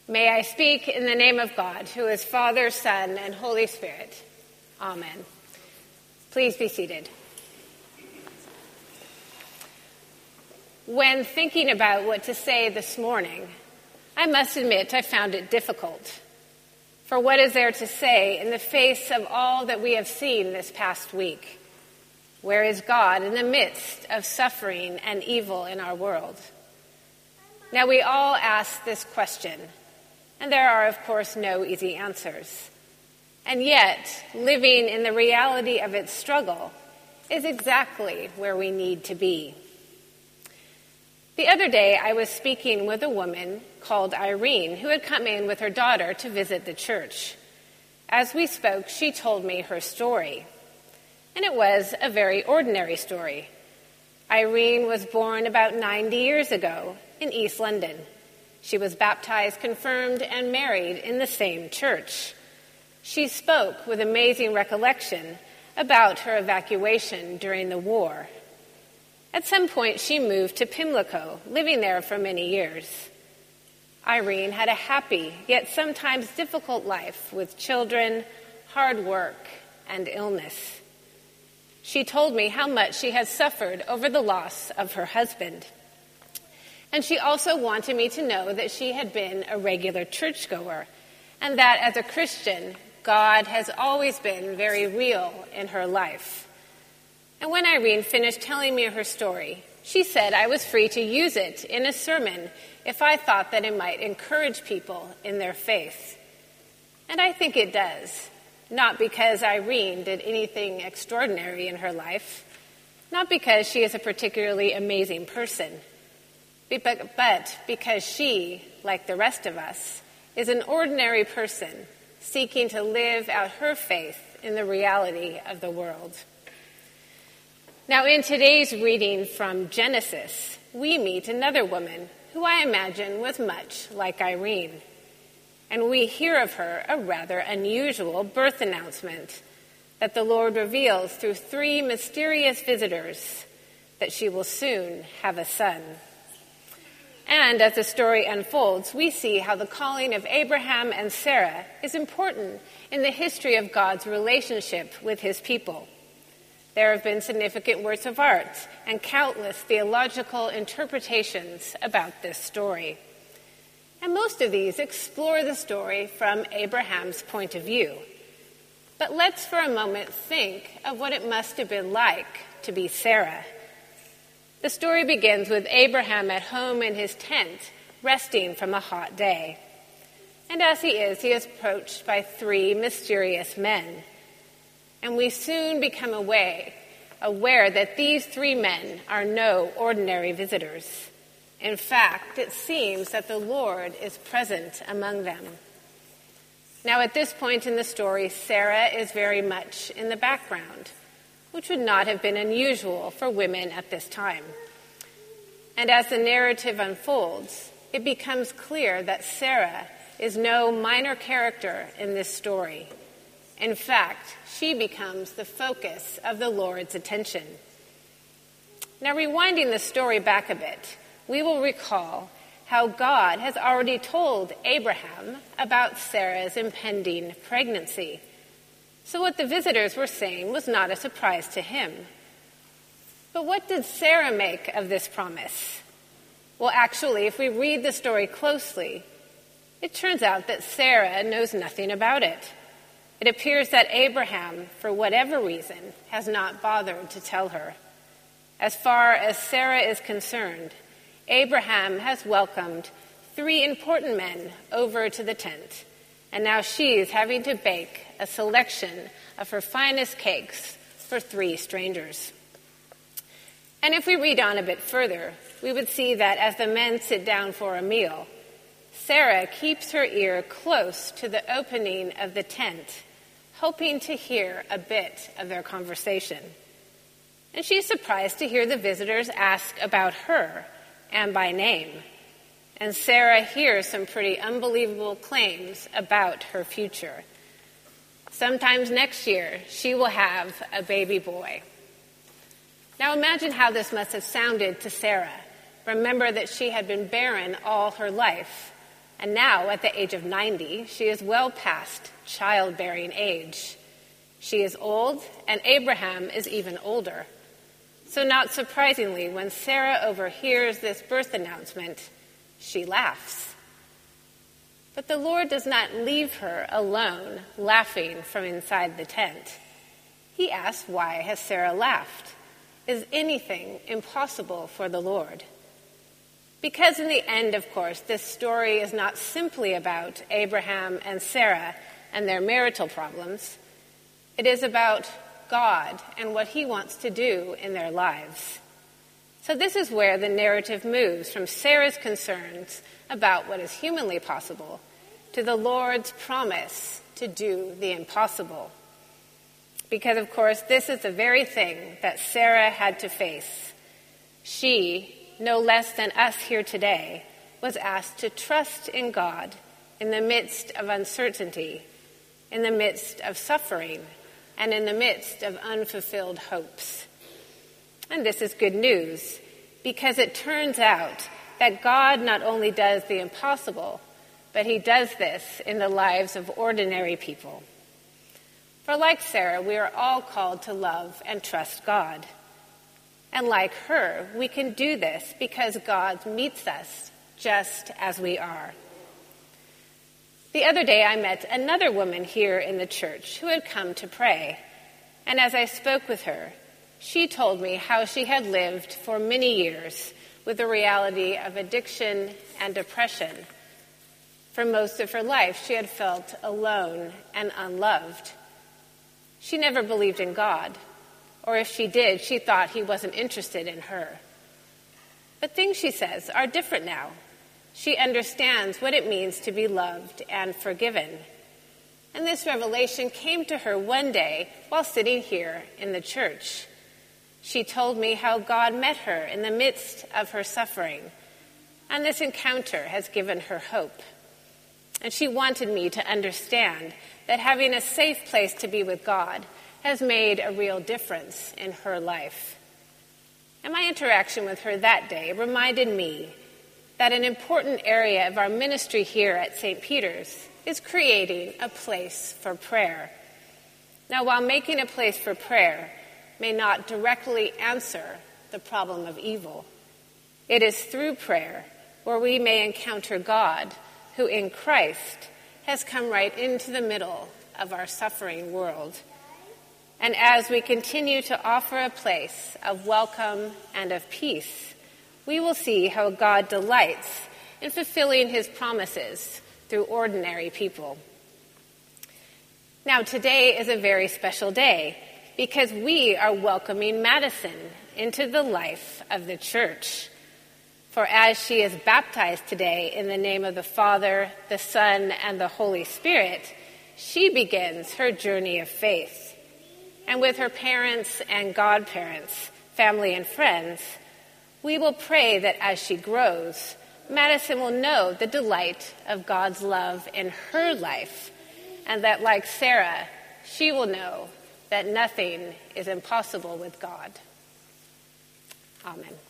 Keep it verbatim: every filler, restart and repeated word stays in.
May I speak in the name of God, who is Father, Son, and Holy Spirit. Amen. Please be seated. When thinking about what to say this morning, I must admit I found it difficult. For what is there to say in the face of all that we have seen this past week? Where is God in the midst of suffering and evil in our world? Now, we all ask this question, and there are, of course, no easy answers. And yet, living in the reality of its struggle is exactly where we need to be. The other day, I was speaking with a woman called Irene, who had come in with her daughter to visit the church. As we spoke, she told me her story. And it was a very ordinary story. Irene was born about ninety years ago in East London. She was baptized, confirmed, and married in the same church. She spoke with amazing recollection about her evacuation during the war. At some point, she moved to Pimlico, living there for many years. Irene had a happy, yet sometimes difficult life with children, hard work, and illness. She told me how much she had suffered over the loss of her husband. And she also wanted me to know that she had been a regular churchgoer, and that as a Christian, God has always been very real in her life. And when Irene finished telling me her story, she said I was free to use it in a sermon if I thought that it might encourage people in their faith. And I think it does, not because Irene did anything extraordinary in her life, not because she is a particularly amazing person, but because she, like the rest of us, is an ordinary person seeking to live out her faith in the reality of the world. Now, in today's reading from Genesis, we meet another woman who I imagine was much like Irene. And we hear of her a rather unusual birth announcement that the Lord reveals through three mysterious visitors that she will soon have a son. And as the story unfolds, we see how the calling of Abraham and Sarah is important in the history of God's relationship with his people. There have been significant works of art and countless theological interpretations about this story. And most of these explore the story from Abraham's point of view. But let's for a moment think of what it must have been like to be Sarah. The story begins with Abraham at home in his tent, resting from a hot day. And as he is, he is approached by three mysterious men. And we soon become aware, aware that these three men are no ordinary visitors. In fact, it seems that the Lord is present among them. Now, at this point in the story, Sarah is very much in the background, which would not have been unusual for women at this time. And as the narrative unfolds, it becomes clear that Sarah is no minor character in this story. In fact, she becomes the focus of the Lord's attention. Now, rewinding the story back a bit, we will recall how God has already told Abraham about Sarah's impending pregnancy. So what the visitors were saying was not a surprise to him. But what did Sarah make of this promise? Well, actually, if we read the story closely, it turns out that Sarah knows nothing about it. It appears that Abraham, for whatever reason, has not bothered to tell her. As far as Sarah is concerned, Abraham has welcomed three important men over to the tent, and now she is having to bake a selection of her finest cakes for three strangers. And if we read on a bit further, we would see that as the men sit down for a meal, Sarah keeps her ear close to the opening of the tent, hoping to hear a bit of their conversation. And she's surprised to hear the visitors ask about her and by name. And Sarah hears some pretty unbelievable claims about her future. Sometimes next year, she will have a baby boy. Now imagine how this must have sounded to Sarah. Remember that she had been barren all her life, And now, at the age of ninety, she is well past childbearing age. She is old, and Abraham is even older. So not surprisingly, when Sarah overhears this birth announcement, she laughs. But the Lord does not leave her alone, laughing from inside the tent. He asks, why has Sarah laughed? Is anything impossible for the Lord? Because in the end, of course, this story is not simply about Abraham and Sarah and their marital problems. It is about God and what he wants to do in their lives. So this is where the narrative moves from Sarah's concerns about what is humanly possible to the Lord's promise to do the impossible. Because, of course, this is the very thing that Sarah had to face. She, no less than us here today, was asked to trust in God in the midst of uncertainty, in the midst of suffering, and in the midst of unfulfilled hopes. And this is good news, because it turns out that God not only does the impossible, but he does this in the lives of ordinary people. For like Sarah, we are all called to love and trust God. And like her, we can do this because God meets us just as we are. The other day I met another woman here in the church who had come to pray. And as I spoke with her, she told me how she had lived for many years with the reality of addiction and depression. For most of her life, she had felt alone and unloved. She never believed in God, or if she did, she thought he wasn't interested in her. But things, she says, are different now. She understands what it means to be loved and forgiven. And this revelation came to her one day while sitting here in the church. She told me how God met her in the midst of her suffering, and this encounter has given her hope. And she wanted me to understand that having a safe place to be with God has made a real difference in her life. And my interaction with her that day reminded me that an important area of our ministry here at Saint Peter's is creating a place for prayer. Now, while making a place for prayer may not directly answer the problem of evil, it is through prayer where we may encounter God, who in Christ has come right into the middle of our suffering world. And as we continue to offer a place of welcome and of peace, we will see how God delights in fulfilling his promises through ordinary people. Now, today is a very special day because we are welcoming Madison into the life of the church. For as she is baptized today in the name of the Father, the Son, and the Holy Spirit, she begins her journey of faith. And with her parents and godparents, family and friends, we will pray that as she grows, Madison will know the delight of God's love in her life, and that, like Sarah, she will know that nothing is impossible with God. Amen.